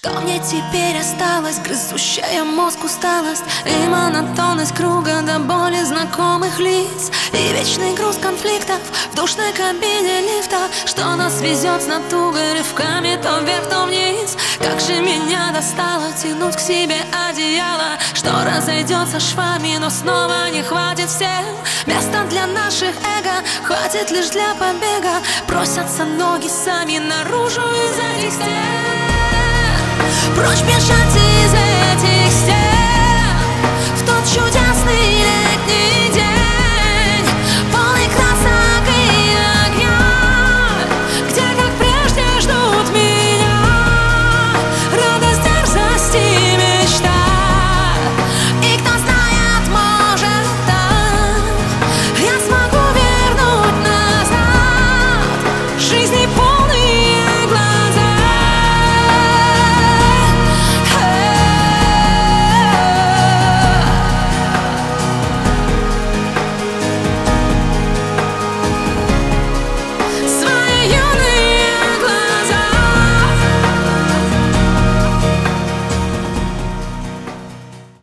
Что мне теперь осталось? Грызущая мозг усталость и монотонность круга до боли знакомых лиц. И вечный груз конфликтов в душной кабине лифта, что нас везет с натугой рывками то вверх, то вниз. Как же меня достало тянуть к себе одеяло, что разойдется швами, но снова не хватит всем. Места для наших эго хватит лишь для побега. Просятся ноги сами наружу из этих стен. Прочь бежать